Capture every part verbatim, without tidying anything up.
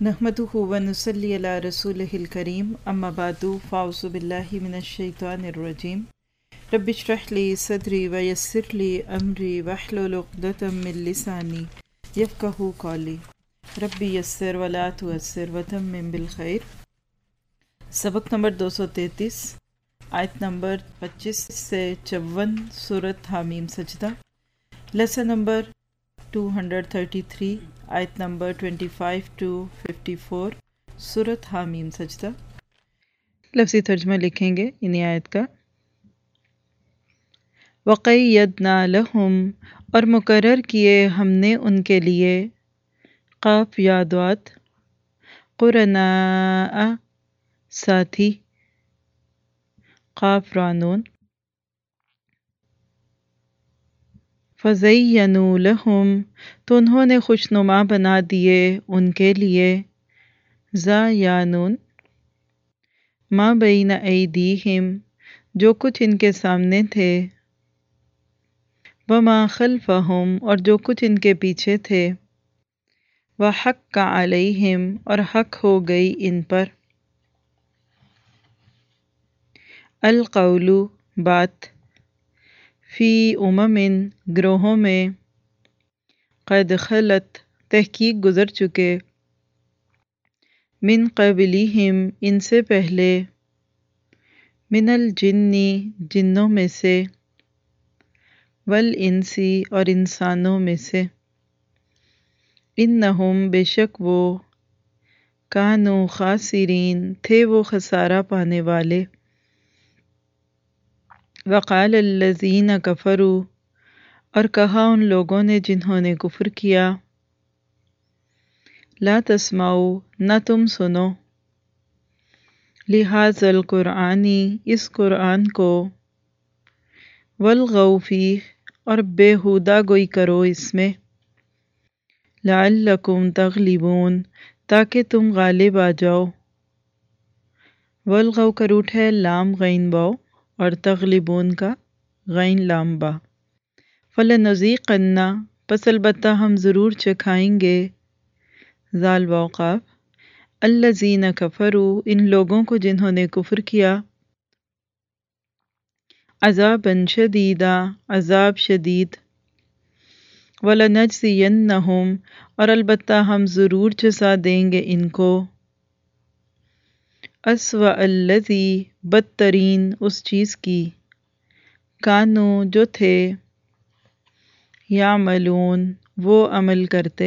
نحمدہ و نصلی علی رسولہ الکریم اما بعد فاعوذ باللہ من الشیطان الرجیم رب اشرح لی صدری ویسر لی امری واحلل عقدۃ من لسانی یفقہوا قولی رب یسر ولا تعسر وتمم بالخیر۔ سبق نمبر دو سو تینتیس، آیت نمبر پچیس سے چون، سورۃ حامیم سجدہ۔ Lesson number two hundred thirty three, آیت number twenty five to fifty four, سورۃ حامیم سجدہ۔ لفظی ترجمہ لکھیں گے انہی آیت کا۔ وَقَيَّدْنَا لَهُمْ، اور مقرر کیے ہم نے ان کے لیے، قاف یادوات، قرناء ساتھی، قاف رانون، فَزَيَّنُوا لَهُمْ، تو انہوں نے خوشنما بنا دیے ان کے لیے، زَیَّنُون، مَا بَیْنَ أَیْدِیہم، جو کچھ ان کے سامنے تھے، وَمَا خَلْفَہم، اور جو کچھ ان کے پیچھے تھے، وَحَقَّ عَلَیہم، اور حق ہو گئی ان پر، القول، بات، فی امم، گروہوں میں، قد خلت، تحقیق گزر چکے، من قبلہم، ان سے پہلے، من الجن، جنوں میں سے، والانس، اور انسانوں میں سے، انہم، بے شک وہ، کانوا، خاسرین، تھے وہ خسارہ پانے والے۔ وقال الذین کفروا، اور کہا ان لوگوں نے جنہوں نے کفر کیا، لا تسمعوا، نہ تم سنو، لہذا القرآن، اس قرآن کو، والغوا فیہ، اور بیہودہ گوئی کرو اس میں، لعلکم تغلبون، تاکہ تم غالب آ جاؤ۔ والغوا کا روٹ ہے لام غین واو، اور تغلبون کا غین لام با۔ فَلَنُذِيقَنَّ، پس البتہ ہم ضرور چکھائیں گے، ذال واو قاف، الذین کفروا، ان لوگوں کو جنہوں نے کفر کیا، عذابًا شدیدا، عذاب شدید، وَلَنَجْزِيَنَّهُمْ، اور البتہ ہم ضرور جزا دیں گے ان کو، أَسْوَأَ الَّذِی، بدترین اس چیز کی، کانوا، جو تھے، یعملون، وہ عمل کرتے،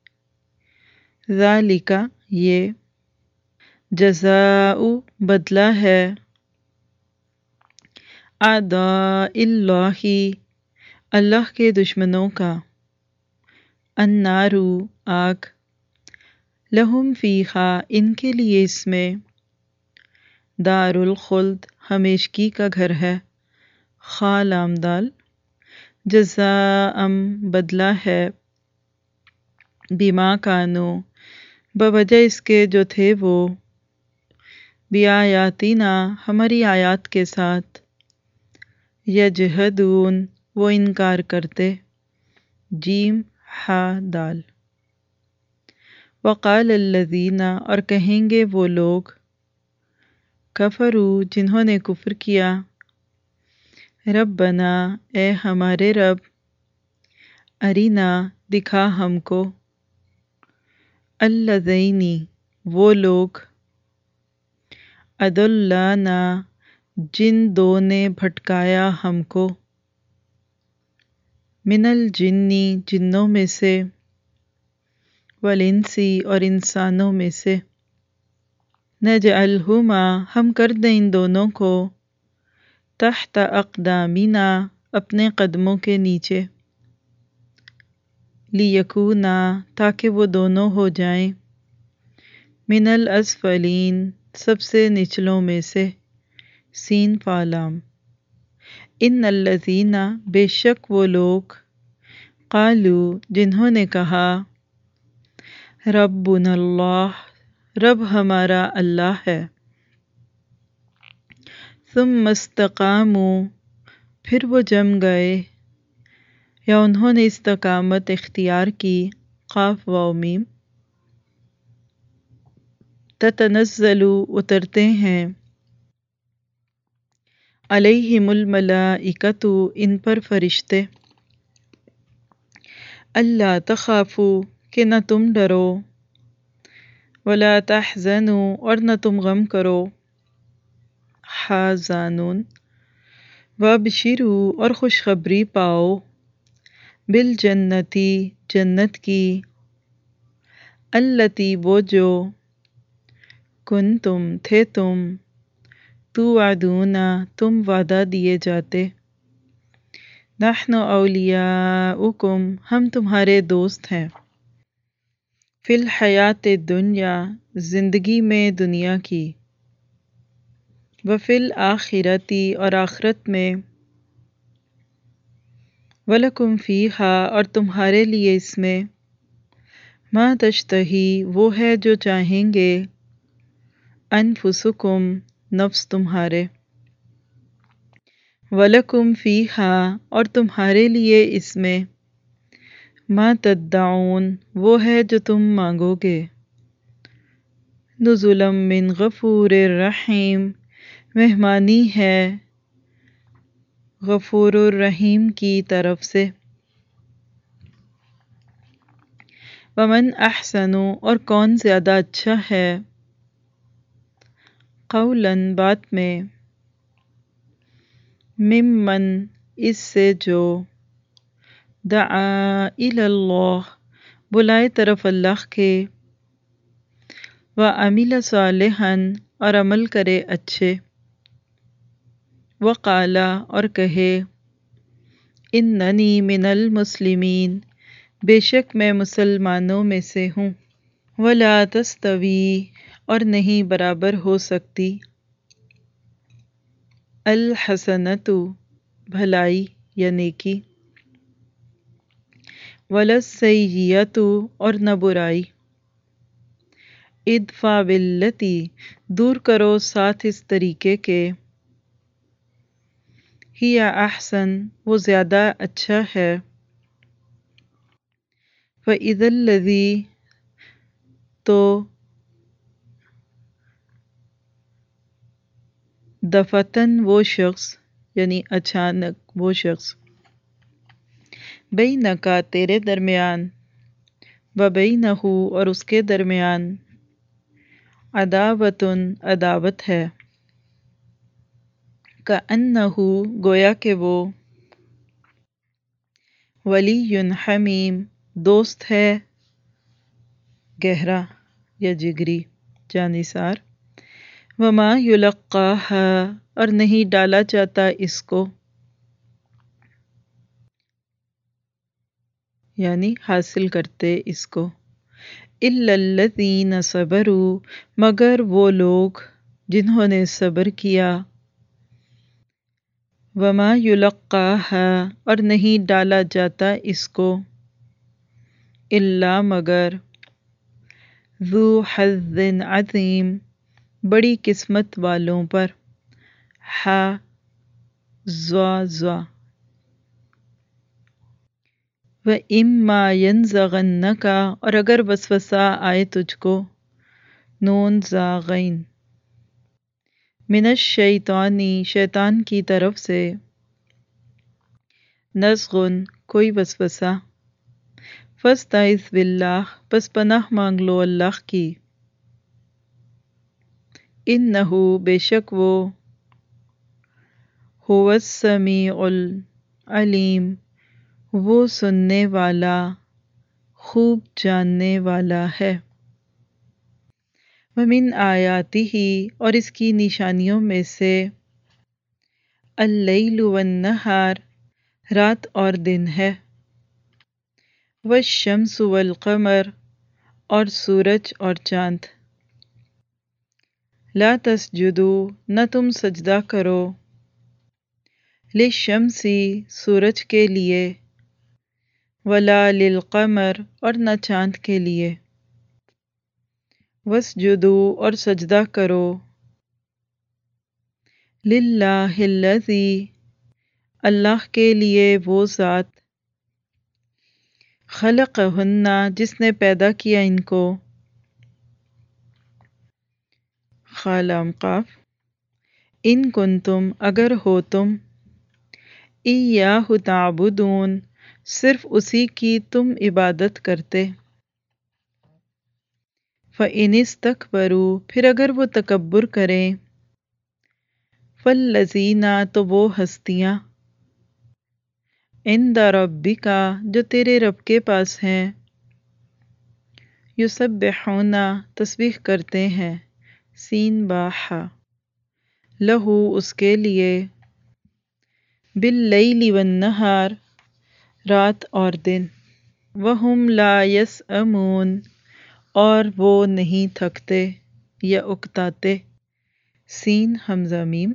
ذالک، یہ، جزاء، بدلہ ہے، اعداء اللہ، اللہ کے دشمنوں کا، النار، آگ، لہم فیہا، ان کے لیے اس میں، دار الخلد، ہمیشگی کا گھر ہے، خا لام دال، جزاء، بدلہ ہے، بما کانوا، بوجہ اس کے جو تھے وہ، بآیاتنا، ہماری آیات کے ساتھ، یجحدون، وہ انکار کرتے، جیم ہا دال۔ وقال الذین، اور کہیں گے وہ لوگ، کفروا، جنہوں نے کفر کیا، ربنا، اے ہمارے رب، ارینا، دکھا ہم کو، اللذین، وہ لوگ، اضلانا، جن دو نے بھٹکایا ہم کو، من الجن، جنوں میں سے، والانس، اور انسانوں میں سے، نجعلہما، ہم کر دیں ان دونوں کو، تحت اقدامنا، اپنے قدموں کے نیچے، لیکونا، تاکہ وہ دونوں ہو جائیں، من الاسفلین، سب سے نچلوں میں سے، سین فا لام، ان الذین، بے شک وہ لوگ، قالوا، جنہوں نے کہا، ربنا اللہ، رب ہمارا اللہ ہے، ثم استقاموا، پھر وہ جم گئے، یا انہوں نے استقامت اختیار کی، قاف واو میم، تتنزل اترتے ہیں، علیہم الملائکۃ ان پر فرشتے، اللہ تخافوا کہ نہ تم ڈرو، ولا تحزنوا اور نہ تم غم کرو، حازانون وابشروا اور خوشخبری پاؤ، بالجنتی جنت کی، التی وہ جو، کنتم تھے تم، توعدون تم وعدہ دیے جاتے، نحن اولیاؤکم ہم تمہارے دوست ہیں، فی الحیات دنیا زندگی میں دنیا کی، وفی الآخرتی اور آخرت میں، وَلَكُمْ فِيهَا اور تمہارے لیے اس میں، ما تشتہی وہ ہے جو چاہیں گے، انفسکم نفس تمہارے، وَلَكُمْ فِيهَا اور تمہارے لیے اس میں، ما تدعون وہ ہے جو تم مانگو گے، نزلا من غفور الرحیم مہمانی ہے غفور الرحیم کی طرف سے، ومن احسن اور کون زیادہ اچھا ہے، قولاً بات میں، ممن اس سے جو، دعا الی اللہ بلائے طرف اللہ کے، وعمل صالحا اور عمل کرے اچھے، وقال اور کہے، اننی من المسلمین بے شک میں مسلمانوں میں سے ہوں، ولا تستوی اور نہیں برابر ہو سکتی، الحسنۃ بھلائی یا نیکی، ولا السیئۃ اور نہ برائی، ادفع بالتی دور کرو ساتھ اس طریقے کے، ہی احسن وہ زیادہ اچھا ہے، فَإِذَا الَّذِي تو دفتن وہ شخص یعنی اچانک وہ شخص، بینکا تیرے درمیان، وبینہ اور اس کے درمیان، عداوتن عداوت ہے، کأنہ گویا کہ وہ، ولی حمیم دوست ہے گہرا یا جگری جانثار، وما یلقاها اور نہیں ڈالا جاتا اس کو، یعنی حاصل کرتے اس کو، الا الذین صبروا مگر وہ لوگ جنہوں نے صبر کیا، وما یلقاها اور نہیں ڈالا جاتا اس کو، الا مگر، ذو حظ عظیم بڑی قسمت والوں پر، ہا زوا زوا، وَإِمَّا يَنزَغَنَّكَ اور اگر وسوسہ آئے تجھ کو، نون زا غین، من الشیطانی شیطان کی طرف سے، نزغن کوئی وسوسہ، فاستعذ باللہ پس پناہ مانگ لو اللہ کی، انہ بے شک وہ، هو السمیع العلیم وہ سننے والا خوب جاننے والا ہے، ومن آیاتہ اور اس کی نشانیوں میں سے، اللیل والنہار رات اور دن ہے، والشمس والقمر اور سورج اور چاند، لا تسجدوا نہ تم سجدہ کرو، للشمس سورج کے لیے، ولا للقمر اور نہ چاند کے لیے، واسجدوا اور سجدہ کرو، للہ الذی اللہ کے لیے وہ ذات، خلقہن جس نے پیدا کیا ان کو، خالام قاف ان کنتم اگر ہو تم ایاہ تعبدون صرف اسی کی تم عبادت کرتے فَإِنِ اسْتَكْبَرُوا پھر اگر وہ تکبر کریں فَالَّذِينَ تو وہ ہستیاں عِندَ رَبِّكَ جو تیرے رب کے پاس ہیں یسبحون تسبیح کرتے ہیں سین باحا لہو اس کے لیے باللیل والنہار رات اور دن وہم لا یسأمون اور وہ نہیں تھکتے یا اکتاتے سین حمزہ میم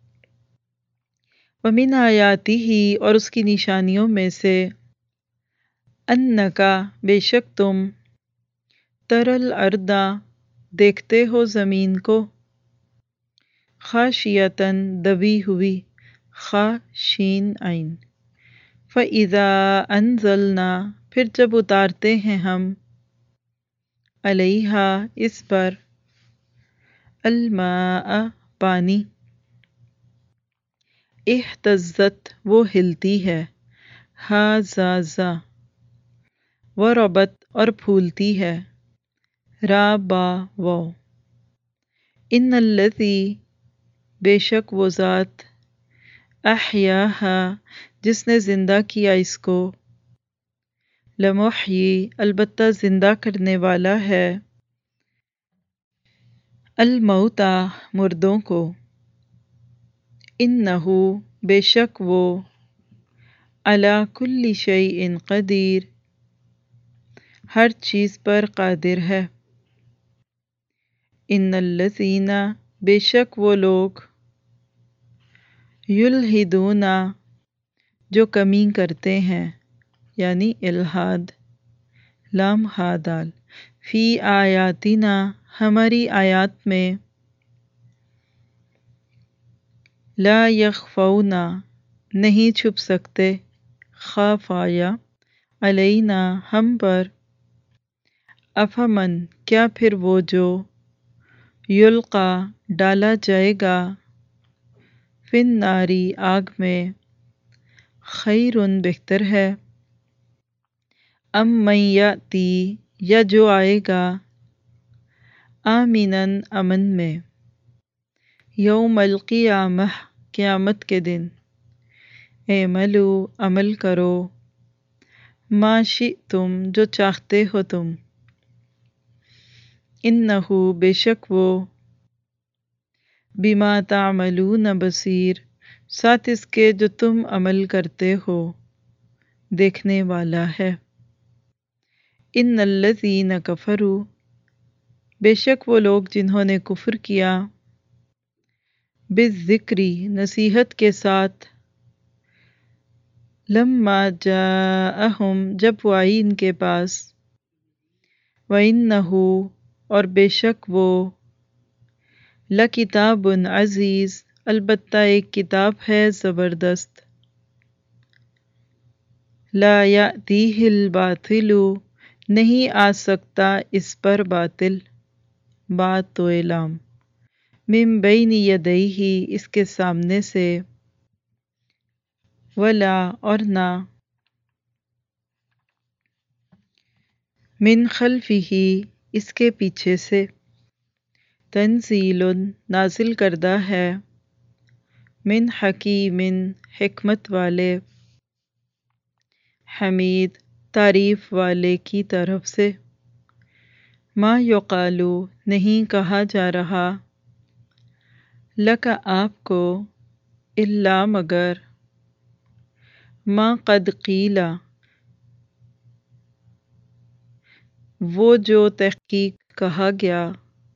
ومن آیاتی ہی اور اس کی نشانیوں میں سے انکا بے شک تم ترل اردا دیکھتے ہو زمین کو خاشیتاً دبی ہوئی خا شین عین فَإِذَا أَنزَلْنَا پھر جب اتارتے ہیں ہم علیہا اس پر الماء پانی اہتزت وہ ہلتی ہے ہازازا وربت اور پھولتی ہے رابا و ان الذی بے شک وہ ذات احیاہا جس نے زندہ کیا اس کو لمحیی البتہ زندہ کرنے والا ہے الموتى مردوں کو انہو بے شک وہ علی کل شیء قدیر ہر چیز پر قادر ہے ان الذین بے شک وہ لوگ یلحدون جو کمی کرتے ہیں یعنی الحاد لام ہا دال فی آیاتنا ہماری آیات میں لا یخفون نہیں چھپ سکتے خافایا علینا ہم پر افمن کیا پھر وہ جو یلقا ڈالا جائے گا فی الناری آگ میں خیرٌ بہتر ہے ام من یاتی یا جو آئے گا آمناً امن میں یوم القیامہ قیامت کے دن اعملوا عمل کرو ما شئتم جو چاہتے ہو تم انہو بے شک وہ بما تعملون بصیر ساتھ اس کے جو تم عمل کرتے ہو دیکھنے والا ہے ان الذین کفروا بے شک وہ لوگ جنہوں نے کفر کیا بالذکری نصیحت کے ساتھ لما جاءہم جب وہ آئی ان کے پاس وَإِنَّهُ اور بے شک وہ لکتاب عزیز البتہ ایک کتاب ہے زبردست لا یأتیہ الباطل نہیں آ سکتا اس پر باطل بات تو اعلام من بین یدیہ اس کے سامنے سے ولا اور نہ من خلفہ اس کے پیچھے سے تنزیل نازل کردہ ہے من حکیم حکمت والے حمید تعریف والے کی طرف سے ما یقالو نہیں کہا جا رہا لک آپ کو الا مگر ما قد قیل وہ جو تحقیق کہا گیا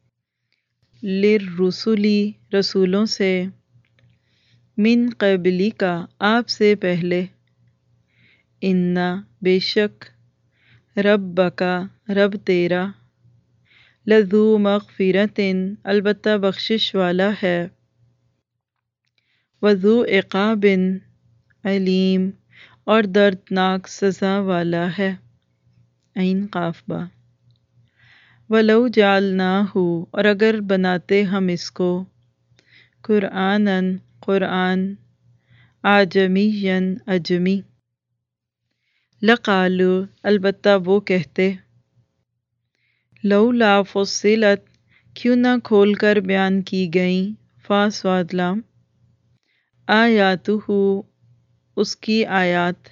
للرسلی رسولوں سے من قبلی کا آپ سے پہلے انا بے شک ربک رب تیرا لذو مغفرۃ البتہ بخشش والا ہے وذو عقاب علیم اور دردناک سزا والا ہے عین قاف با ولو جعلناہ، اور اگر بناتے ہم اس کو، قرآناً قرآن، اعجمین اجمی، لقالو البتہ وہ کہتے، لولا فصلت کیوں نہ کھول کر بیان کی گئیں، فا صاد لام، آیاتہ اس کی آیات،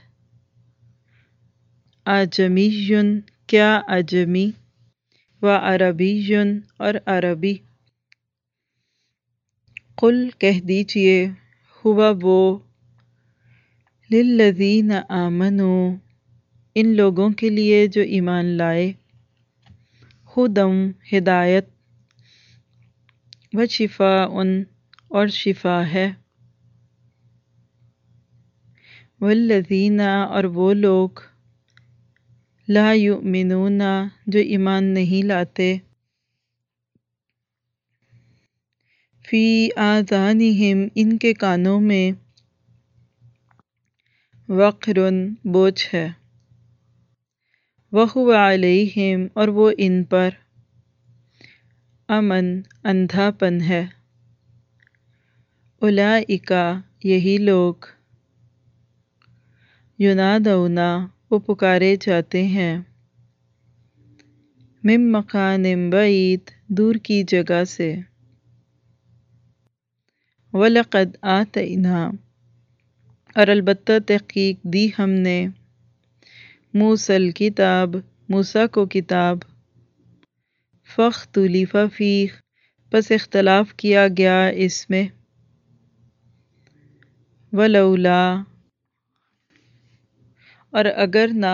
اعجمیٌ کیا اجمی، و عربیٌ اور عربی، قل کہہ دیجئے، ہوا وہ، للذین آمنوا ان لوگوں کے لیے جو ایمان لائے، ہدی ہدایت، و شفاء اور شفا ہے، والذین اور وہ لوگ، لا یؤمنون جو ایمان نہیں لاتے، فی آذانہم ان کے کانوں میں، وقر بوجھ ہے، وہو علیہم اور وہ ان پر، امن اندھا پن ہے، اولئک یہی لوگ، ینادون وہ پکارے جاتے ہیں، من مکان بعید دور کی جگہ سے، وَلَقَدْ آتَيْنَا اور البتہ تحقیق دی ہم نے، موسیٰ الکتاب موسیٰ کو کتاب، فاختلف فیہ پس اختلاف کیا گیا اس میں، ولولا اور اگر نہ،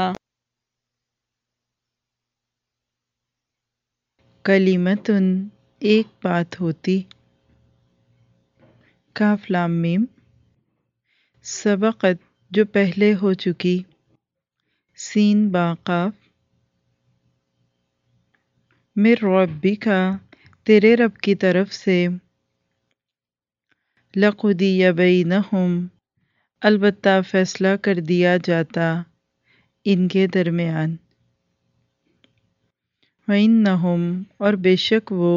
کلمۃ ایک بات ہوتی، کاف لام میم، سبقت جو پہلے ہو چکی، سین با قاف، من ربک تیرے رب کی طرف سے، لقضی بینہم البتہ فیصلہ کر دیا جاتا ان کے درمیان، وَإِنَّهُمْ اور بے شک وہ،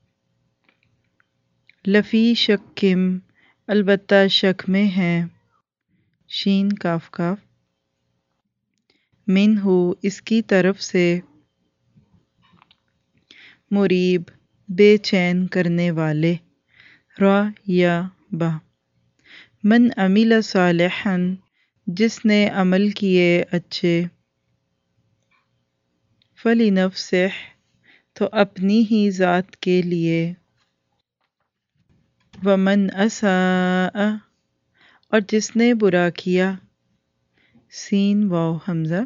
لفی شکم البتہ شک میں ہیں، شین کاف کاف، منہ اس کی طرف سے، مریب بے چین کرنے والے، را یا با، من عمل صالحا جس نے عمل کیے اچھے، فلنفسہ تو اپنی ہی ذات کے لیے، ومن اساء اور جس نے برا کیا، سین واو حمزہ،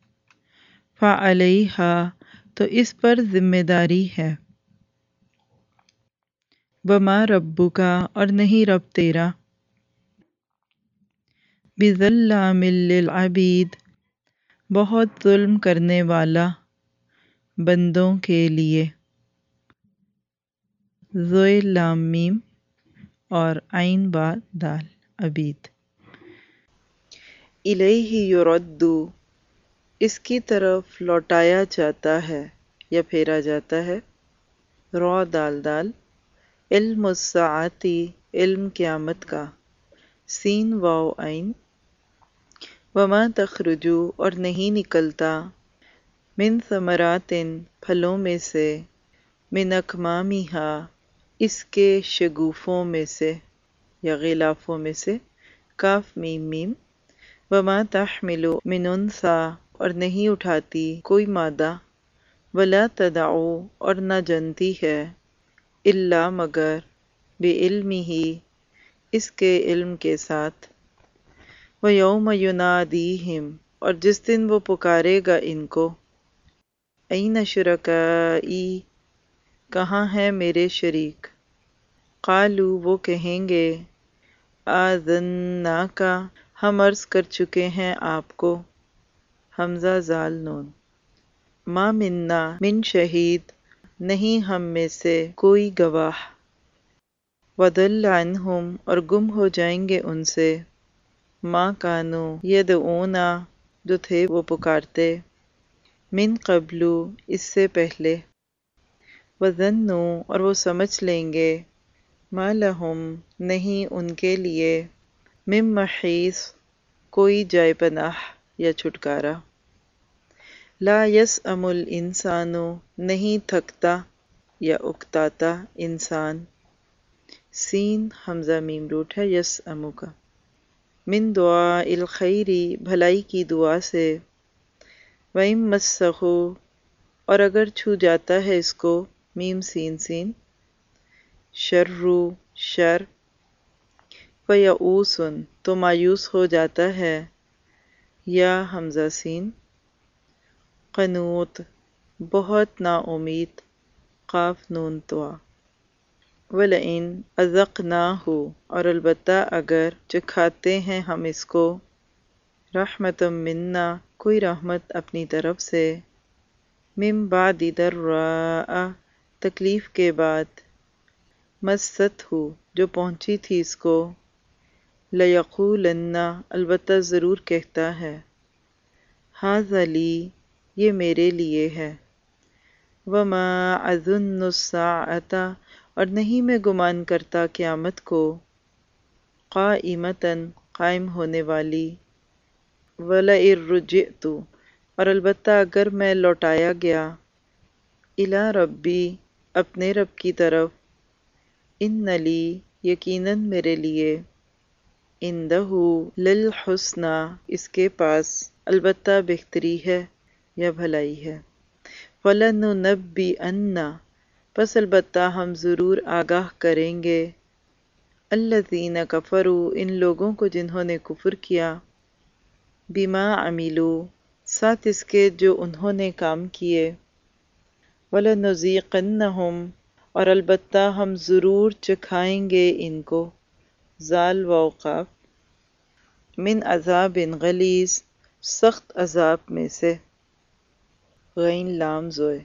فعلیہا تو اس پر ذمہ داری ہے، وما ربک اور نہیں رب تیرا، بظلام للعبید بہت ظلم کرنے والا بندوں کے لیے، ذوی لام میم اور عین با دال عبید، الیہ یرد اس کی طرف لوٹایا جاتا ہے یا پھیرا جاتا ہے، را دال دال، علم الساعتی علم قیامت کا، سین واو عین، وما تخرج اور نہیں نکلتا، من ثمرات پھلوں میں سے، من اکمامہا اس کے شگوفوں میں سے یا غلافوں میں سے، کاف میم میم، وما تحمل من انثی اور نہیں اٹھاتی کوئی مادہ، ولا تدعو اور نہ جنتی ہے، الا مگر، بعلمہ اس کے علم کے ساتھ، ویوم ینادیہم اور جس دن وہ پکارے گا ان کو، این شرکائی کہاں ہیں میرے شریک، قالو وہ کہیں گے، آذناک ہم عرض کر چکے ہیں آپ کو، حمزہ زال نون، ما منا من شہید نہیں ہم میں سے کوئی گواہ، وضل عنہم اور گم ہو جائیں گے ان سے، ما کانوا یدعون جو تھے وہ پکارتے، من قبل اس سے پہلے، وَظَنُّوا اور وہ سمجھ لیں گے مَا لَهُم نہیں ان کے لیے مِن مَحِیص کوئی جائے پناہ یا چھٹکارا. لا یسأم الانسان نہیں تھکتا یا اکتاتا انسان. سین حمزہ میم روٹ ہے یسأم کا. من دعاء الخیر بھلائی کی دعا سے. وَإِن مَسَّهُ اور اگر چھو جاتا ہے اس کو میم سین سین شر شر فَيَئُوسٌ تو مایوس ہو جاتا ہے یا حمزہ سین قنوط بہت نا امید قاف نون توا. وَلَئِنْ أَذَقْنَاهُ اور البتہ اگر چکھاتے ہیں ہم اس کو رحمتم منا کوئی رحمت اپنی طرف سے من بعد ضراء تکلیف کے بعد مَسَّتْهُ جو پہنچی تھی اس کو لَيَقُولَنَّ البتہ ضرور کہتا ہے ھذا لی یہ میرے لیے ہے. وَمَا أَظُنُّ السَّاعَةَ اور نہیں میں گمان کرتا قیامت کو قائمۃً قائم ہونے والی. وَلَئِن رُجِعْتُ اور البتہ اگر میں لوٹایا گیا اِلیٰ ربی اپنے رب کی طرف اِنَّ لی یقیناً میرے لیے عندہ للحسنی اس کے پاس البتہ بہتری ہے یا بھلائی ہے. فَلَنُنَبِّئَنَّ پس البتہ ہم ضرور آگاہ کریں گے الذین کفروا ان لوگوں کو جنہوں نے کفر کیا بما عملوا ساتھ اس کے جو انہوں نے کام کیے. وَلَنُذِيقَنَّهُمْ اور البتہ ہم ضرور چکھائیں گے ان کو زال واو قاف من عذاب غلیظ سخت عذاب میں سے غین لام زوئے.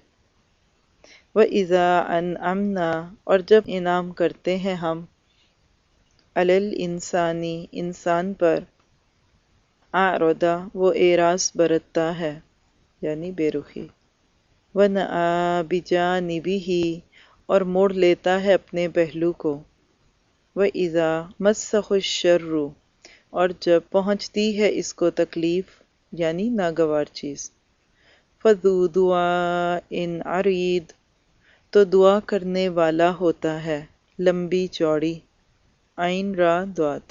وَإِذَا أَنْعَمْنَا اور جب انعام کرتے ہیں ہم عَلَى الْإِنسَانِ انسان پر أَعْرَضَ وہ اعراض برتتا ہے یعنی بے رخی. وَنَأَىٰ بِجَانِبِهِ اور موڑ لیتا ہے اپنے پہلو کو. وَإِذَا مَسَّهُ الشَّرُّ اور جب پہنچتی ہے اس کو تکلیف یعنی ناگوار چیز. فَذُو دُعَاءٍ عَرِيضٍ تو دعا کرنے والا ہوتا ہے لمبی چوڑی. عین را ضاد.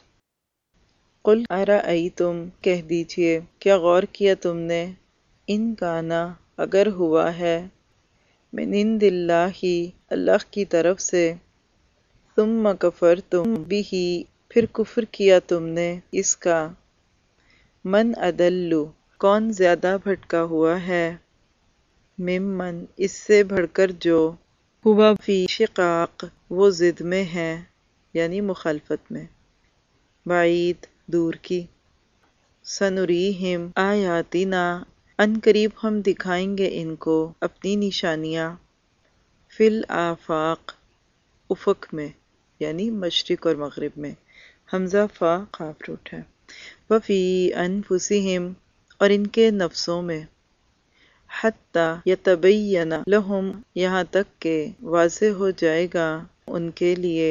قل ارأیتم کہہ دیجئے کیا غور کیا تم نے ان کانا اگر ہوا ہے من عند اللہ اللہ کی طرف سے ثم کفرتم بہ پھر کفر کیا تم نے اس کا من اضل کون زیادہ بھٹکا ہوا ہے ممن اس سے بڑھ کر جو ہوا فی شقاق وہ ضد میں ہے یعنی مخالفت میں بعید دور کی. سنریہم آیاتنا ان قریب ہم دکھائیں گے ان کو اپنی نشانیاں فی الآفاق افق میں یعنی مشرق اور مغرب میں حمزہ فا قاف روٹ ہے. وفی انفسہم اور ان کے نفسوں میں حتی یتبین لہم یہاں تک کہ واضح ہو جائے گا ان کے لیے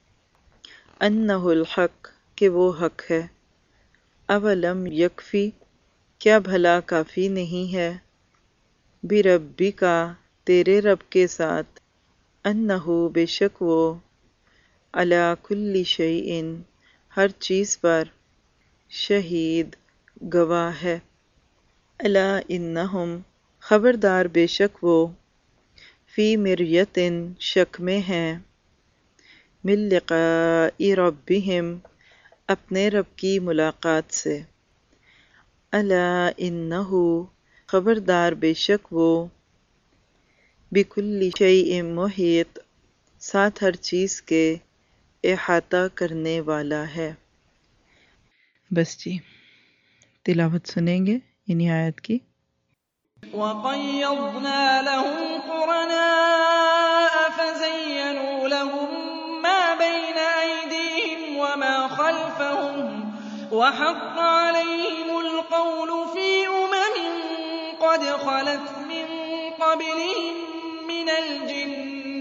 انہ الحق کہ وہ حق ہے. اولم یکفی کیا بھلا کافی نہیں ہے بربک تیرے رب کے ساتھ انہ بے شک وہ علی کل شیء ہر چیز پر شہید گواہ ہے. الا انہم خبردار بے شک وہ فی مریۃ شک میں ہیں من لقاء ربہم اپنے رب کی ملاقات سے. الا انہ خبردار بے شک وہ بکل شیء محیط ساتھ ہر چیز کے احاطہ کرنے والا ہے. بس جی تلاوت سنیں گے انہی آیت کی. وَقَيَّضْنَا لَهُمْ قُرَنَاءَ فَزَيَّنُوا لَهُم مَّا بَيْنَ أَيْدِيهِمْ وَمَا خَلْفَهُمْ وَحَقَّ عَلَيْهِمُ الْقَوْلُ فِي أُمَمٍ قَدْ خَلَتْ مِن قَبْلِهِم مِّنَ الْجِنِّ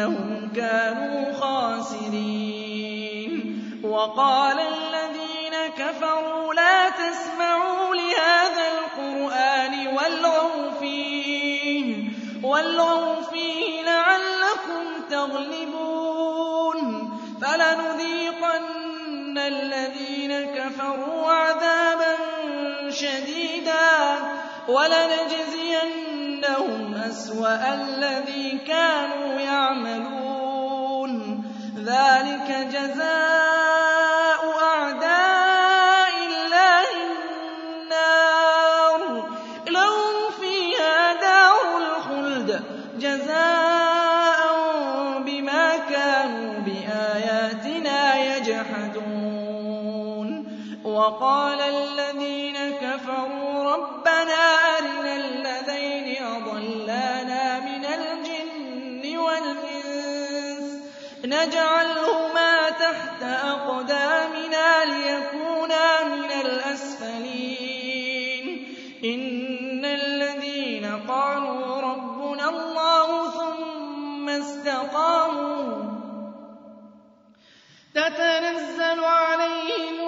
إِنَّهُمْ كَانُوا خَاسِرِينَ وَقَالَ الَّذِينَ كَفَرُوا لَا تَسْمَعُوا لِهَٰذَا الْقُرْآنِ وَالْغَوْا فِيهِ وَالْغَوْا فِيهِ لَعَلَّكُمْ تَغْلِبُونَ فَلَنُذِيقَنَّ الَّذِينَ كَفَرُوا عَذَابًا شَدِيدًا وَلَنَجْزِيَنَّهُمْ أَسْوَأَ الَّذِي كَانُوا يَعْمَلُونَ ذَٰلِكَ جَزَاءُ أَعْدَاءِ اللَّهِ النَّارُ لَهُمْ فِيهَا دَارُ الْخُلْدِ جَزَاءً بِمَا كَانُوا بِآيَاتِنَا يَجْحَدُونَ وَقَالَ الَّذِينَ كَفَرُوا رَبَّنَا أَرِنَا الَّذَيْنِ أَضَلَّانَا مِنَ الْجِنِّ وَالْإِنسِ نَجْعَلْهُمَا تَحْتَ أَقْدَامِنَا لِيَكُونَا مِنَ الْأَسْفَلِينَ إِنَّ الَّذِينَ قَالُوا رَبُّنَا اللَّهُ ثُمَّ اسْتَقَامُوا تَتَنَزَّلُ عَلَيْهِمُ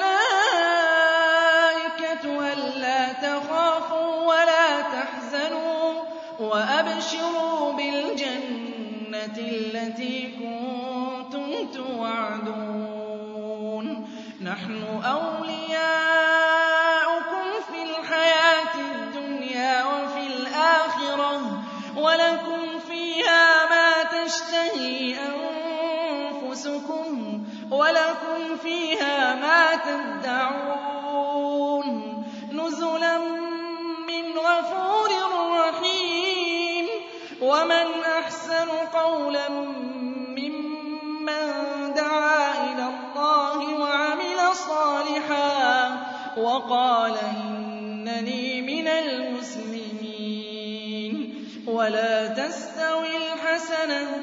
الْمَلَائِكَةُ أَلَّا تَخَافُوا وَلَا تَحْزَنُوا وَأَبْشِرُوا بِالْجَنَّةِ الَّتِي كُنتُمْ تُوعَدُونَ نَحْنُ أَوْلِيَاؤُكُمْ فِي الْحَيَاةِ الدُّنْيَا وَفِي الْآخِرَةِ وَلَكُمْ فِيهَا مَا تَشْتَهِي أَنفُسُكُمْ وَلَكُمْ فِيهَا مَا تَدَّعُونَ نُزُلًا مِّنْ غَفُورٍ رَّحِيمٍ وَمَنْ أَحْسَنُ قَوْلًا مِّمَّن دَعَا إِلَى اللَّهِ وَعَمِلَ صَالِحًا وَقَالَ إِنَّنِي مِنَ الْمُسْلِمِينَ وَلَا تَسْتَوِي الْحَسَنَةُ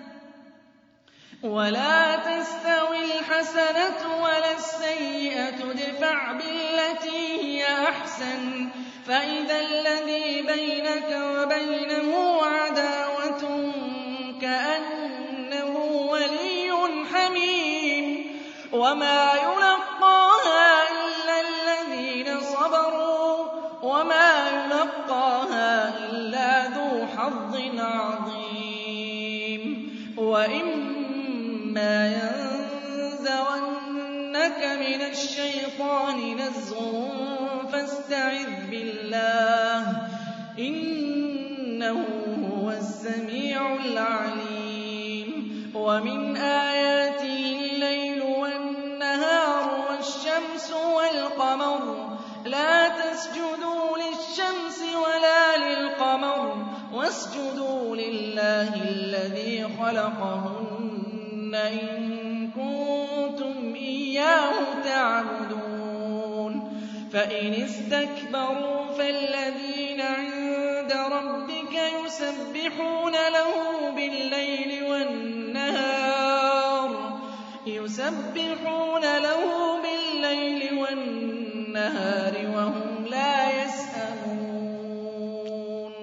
وَلَا تَسْتَوِي الْحَسَنَةُ وَلَا السَّيِّئَةُ ادْفَعْ بِالَّتِي هِيَ أَحْسَنُ فَإِذَا الَّذِي بَيْنَكَ وَبَيْنَهُ عَدَاوَةٌ كَأَنَّهُ وَلِيٌّ حَمِيمٌ وَمَا يُلَقَّاهَا إِلَّا الَّذِينَ صَبَرُوا وَمَا يُلَقَّاهَا إِلَّا ذُو حَظٍّ عَظِيمٍ وَإِمَّا يَنزَغَنَّكَ مِنَ الشَّيْطَانِ نَزْغٌ فَاسْتَعِذْ بِاللَّهِ ۖ إِنَّهُ هُوَ السَّمِيعُ الْعَلِيمُ وَمِنْ آيَاتِهِ اللَّيْلُ وَالنَّهَارُ وَالشَّمْسُ وَالْقَمَرُ لَا تَسْجُدُوا لِلشَّمْسِ وَلَا لِلْقَمَرِ وَاسْجُدُوا لِلَّهِ الَّذِي خَلَقَهُنَّ إِن كُنتُمْ إِيَّاهُ تَعْبُدُونَ فَإِنِ اسْتَكْبَرُوا فَالَّذِينَ عِندَ رَبِّكَ يُسَبِّحُونَ لَهُ بِاللَّيْلِ وَالنَّهَارِ يُسَبِّحُونَ لَهُ بِاللَّيْلِ وَالنَّهَارِ وَهُمْ لَا يَسْأَمُونَ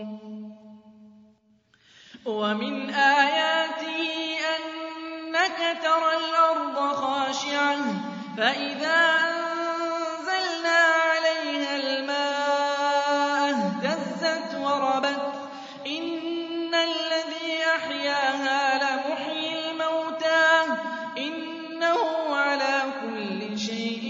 وَمِنْ آيَاتِهِ أَنَّكَ تَرَى الْأَرْضَ خَاشِعَةً فَإِذَا أَنزَلْنَا عَلَيْهَا الْمَاءَ اهْتَزَّتْ وَرَبَتْ إِنَّ الَّذِي أَحْيَاهَا لَمُحْيِي الْمَوْتَىٰ إِنَّهُ عَلَىٰ كُلِّ شَيْءٍ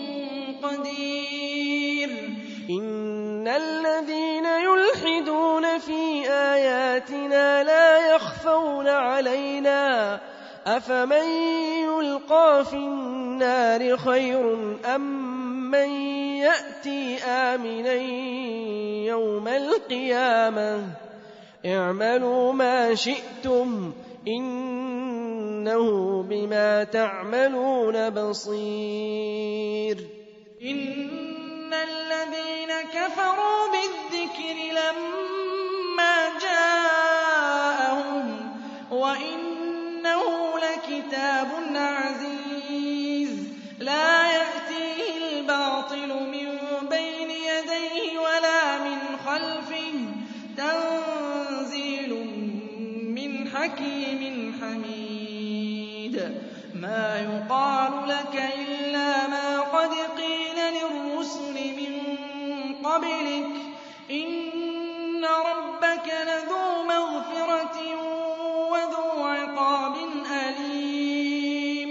قَدِيرٌ إِنَّ الَّذِينَ يُلْحِدُونَ فِي آيَاتِنَا لَا يَخْفَوْنَ عَلَيْنَا أَفَمَن يُلْقَىٰ فِي النَّارِ خَيْرٌ أَم مَّن يَأْتِي آمِنًا يَوْمَ الْقِيَامَةِ اعْمَلُوا مَا شِئْتُمْ إِنَّهُ بِمَا تَعْمَلُونَ بَصِيرٌ إِنَّ الَّذِينَ كَفَرُوا بِالذِّكْرِ لَمَّا جَاءَهُمْ وَإِنَّهُ لَكِتَابٌ عَزِيزٌ لَّا يَأْتِيهِ الْبَاطِلُ مِن بَيْنِ يَدَيْهِ وَلَا مِنْ خَلْفِهِ تَنزِيلٌ مِّنْ حكيم حميد ما يقال لك إلا ما قد قيل للرسل من قبلك إن ربك لذو مغفرة وذو عقاب أليم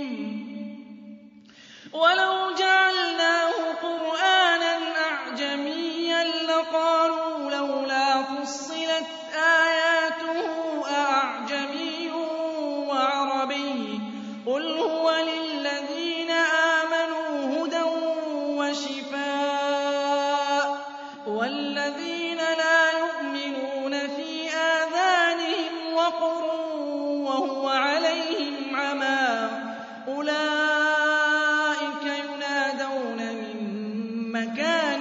ولو جعلناه قرآنا أعجميا لقالوا لولا فصلت آياته أأعجمي وعربي قل هو للذين آمنوا هدى وشفاء والذين لا يؤمنون في آذانهم وقر وهو عليهم عمى أولئك ينادون من مكان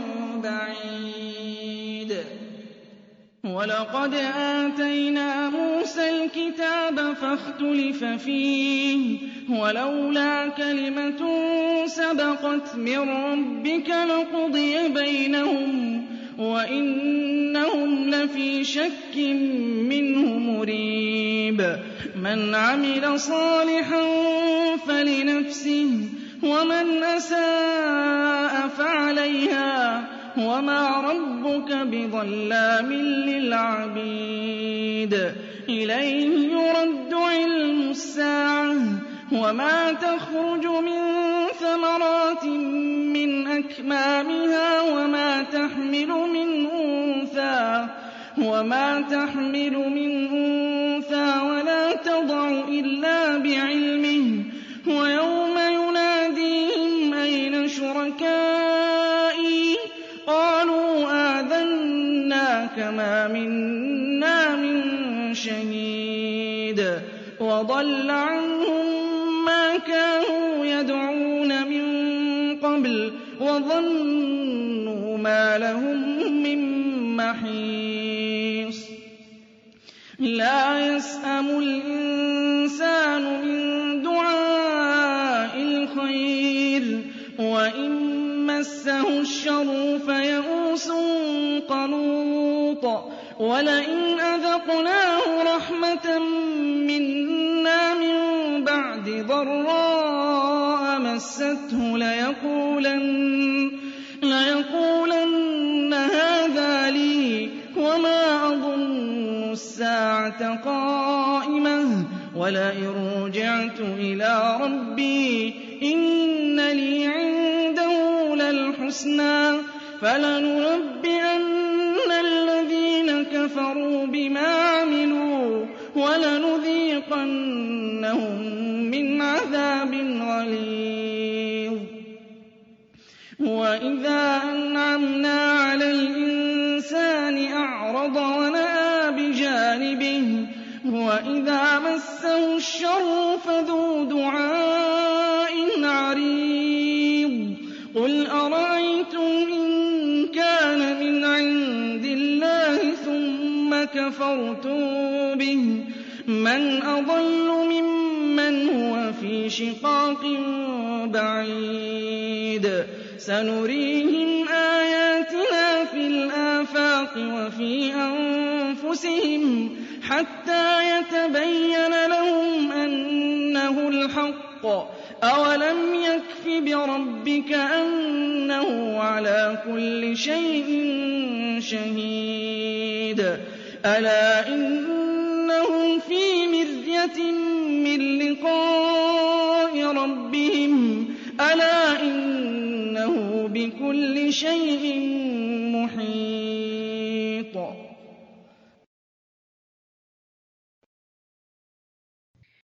بعيد ولقد آتينا موسى الكتاب فاختلف فيه ولولا كلمة سبقت من ربك لقضي بينهم وإنهم لفي شك منه مريب من عمل صالحا فلنفسه ومن أساء فعليها وما ربك بظلام للعبيد إليه يرد علم الساعة وما تخرج من ثمرات من أكمامها وما تحمل من أنثى وما تحمل من أنثى ولا تضع إلا بعلمه ويوم يناديهم أين شركائي قالوا آذناك ما منا من شهيد وضل عنهم ما كانوا يدعون من قبل وظنوا ما لهم من محيص لا يسأم الإنسان من دعاء الخير وإن مسه الشر فيئوس قنوط ولئن أذقناه رحمة منا من بعد ضراء مسته ليقولن, ليقولن هذا لي وما أظن الساعة قائمة ولئن رجعت إلى ربي إن لي عنده للحسنى فلننبئن الذين كفروا بما عملوا ولنذيقنهم من عذاب غليظ وإذا أنعمنا على الإنسان أعرض ونأى بجانبه وإذا مسه الشر فذو دعاء عريض قل أرأيتم إن كان من عند الله ثم كفرتم به من أضل ممن هو في شقاق بعيد سنريهم آياتنا في الآفاق وفي أنفسهم حتى يتبين لهم أنه الحق أولم يكف بربك أنه على كل شيء شهيد ألا إنهم في مرية من لقاء ربهم ألا إنه بكل شيء